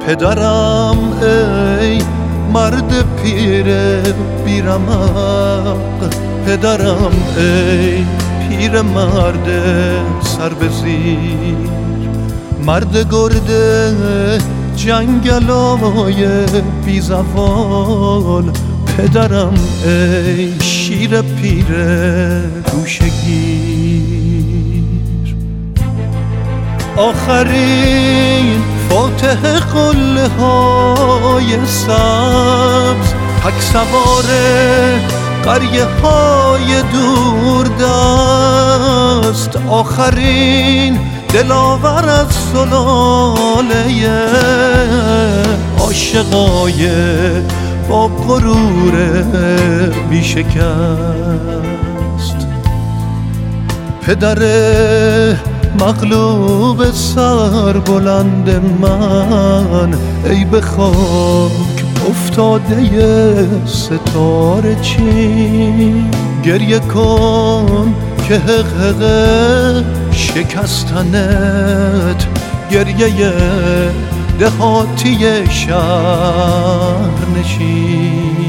پدرم ای مرد پیر بیرمق، پدرم ای پیر مرد سر به زیر، مرد گرد جنگلای بی زوال، پدرم ای شیر پیر گوشه‌گیر. آخرین فاتح قله های سبز، تک سوار قریه های دور دست، آخرین دلاور از سلاله عاشقای با غرور بی شکست. پدر مغلوب سر بلند من، ای به خاک افتاده ستاره چین، گریه کن که حقق شکستنت، گریه دهاتی شهر نشین.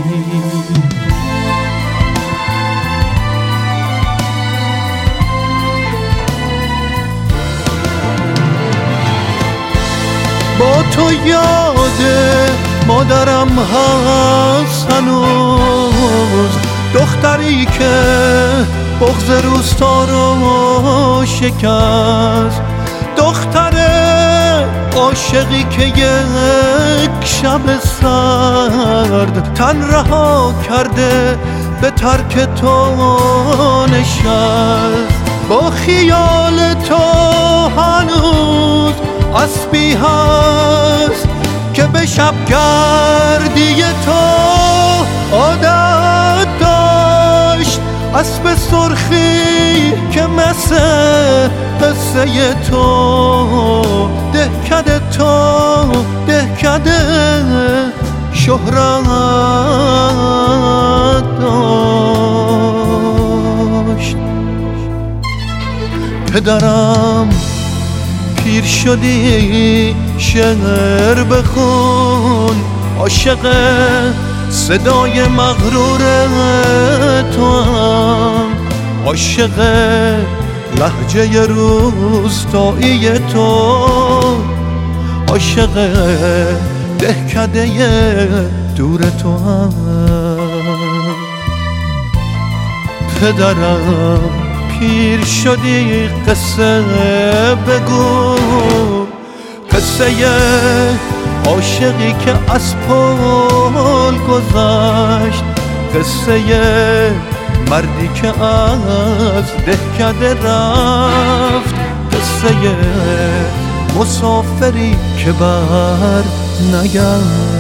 با تو یاد مادرم هست هنوز، دختری که بغض روستا رو شکست، دختر عاشقی که یک شب سرد تن رها کرده به ترک تو نشست. با خیال تو هنوز اسبی هست که به شبگردی تو عادت داشت، اسب سرخی که مثل قصه تو دهکده تو دهکده شهرت داشت. پدرم پیر شدی شعر بخون، عاشق صدای مغرور تو هم، عاشق لهجه روستایی تو، عاشق دهکده دور تو هم. پدرم پیر شدی قصه بگو، قصه عاشقی که از پل گذشت، قصه مردی که از دهکده رفت، قصه مسافری که بر نگشت.